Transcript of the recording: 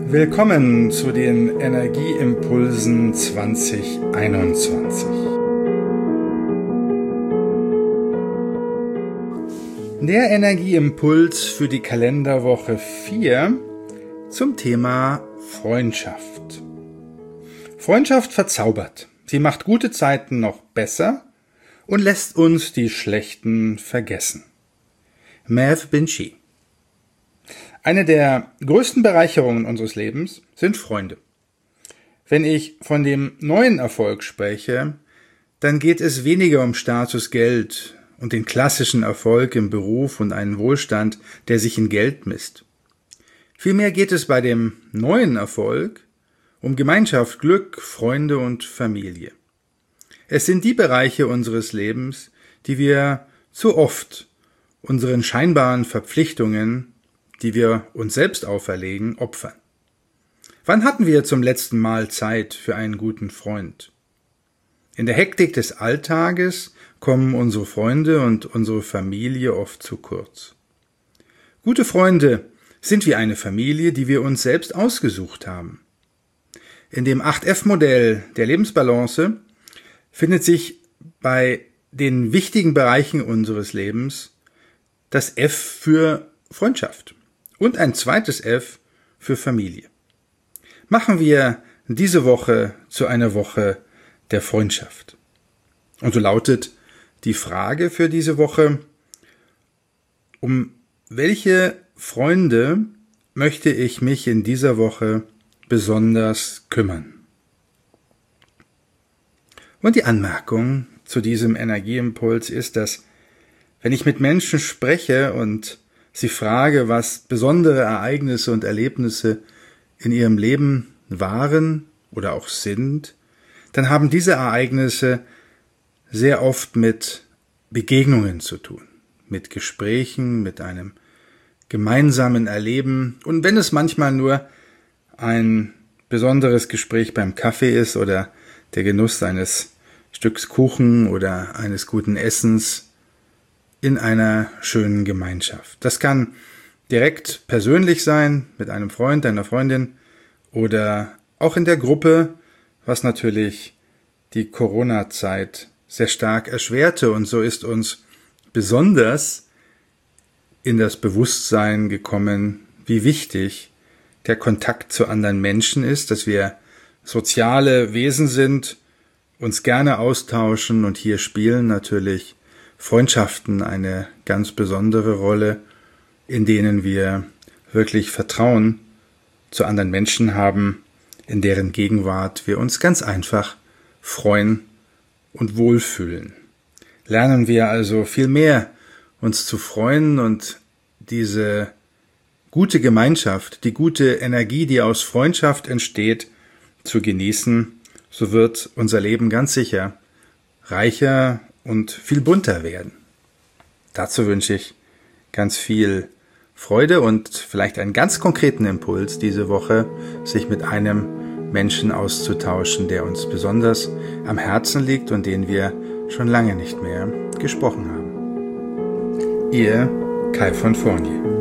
Willkommen zu den Energieimpulsen 2021. Der Energieimpuls für die Kalenderwoche 4 zum Thema Freundschaft. Freundschaft verzaubert. Sie macht gute Zeiten noch besser und lässt uns die schlechten vergessen. Maeve Binchy. Eine der größten Bereicherungen unseres Lebens sind Freunde. Wenn ich von dem neuen Erfolg spreche, dann geht es weniger um Status, Geld und den klassischen Erfolg im Beruf und einen Wohlstand, der sich in Geld misst. Vielmehr geht es bei dem neuen Erfolg um Gemeinschaft, Glück, Freunde und Familie. Es sind die Bereiche unseres Lebens, die wir zu oft unseren scheinbaren Verpflichtungen, die wir uns selbst auferlegen, opfern. Wann hatten wir zum letzten Mal Zeit für einen guten Freund? In der Hektik des Alltages kommen unsere Freunde und unsere Familie oft zu kurz. Gute Freunde sind wie eine Familie, die wir uns selbst ausgesucht haben. In dem 8F-Modell der Lebensbalance findet sich bei den wichtigen Bereichen unseres Lebens das F für Freundschaft. Und ein zweites F für Familie. Machen wir diese Woche zu einer Woche der Freundschaft. Und so lautet die Frage für diese Woche: Um welche Freunde möchte ich mich in dieser Woche besonders kümmern? Und die Anmerkung zu diesem Energieimpuls ist, dass wenn ich mit Menschen spreche und sie frage, was besondere Ereignisse und Erlebnisse in ihrem Leben waren oder auch sind, dann haben diese Ereignisse sehr oft mit Begegnungen zu tun, mit Gesprächen, mit einem gemeinsamen Erleben. Und wenn es manchmal nur ein besonderes Gespräch beim Kaffee ist oder der Genuss eines Stücks Kuchen oder eines guten Essens in einer schönen Gemeinschaft. Das kann direkt persönlich sein, mit einem Freund, einer Freundin oder auch in der Gruppe, was natürlich die Corona-Zeit sehr stark erschwerte. Und so ist uns besonders in das Bewusstsein gekommen, wie wichtig der Kontakt zu anderen Menschen ist, dass wir soziale Wesen sind, uns gerne austauschen, und hier spielen natürlich Freundschaften eine ganz besondere Rolle, in denen wir wirklich Vertrauen zu anderen Menschen haben, in deren Gegenwart wir uns ganz einfach freuen und wohlfühlen. Lernen wir also viel mehr, uns zu freuen und diese gute Gemeinschaft, die gute Energie, die aus Freundschaft entsteht, zu genießen, so wird unser Leben ganz sicher reicher und viel bunter werden. Dazu wünsche ich ganz viel Freude und vielleicht einen ganz konkreten Impuls diese Woche, sich mit einem Menschen auszutauschen, der uns besonders am Herzen liegt und den wir schon lange nicht mehr gesprochen haben. Ihr Kai von Fournier.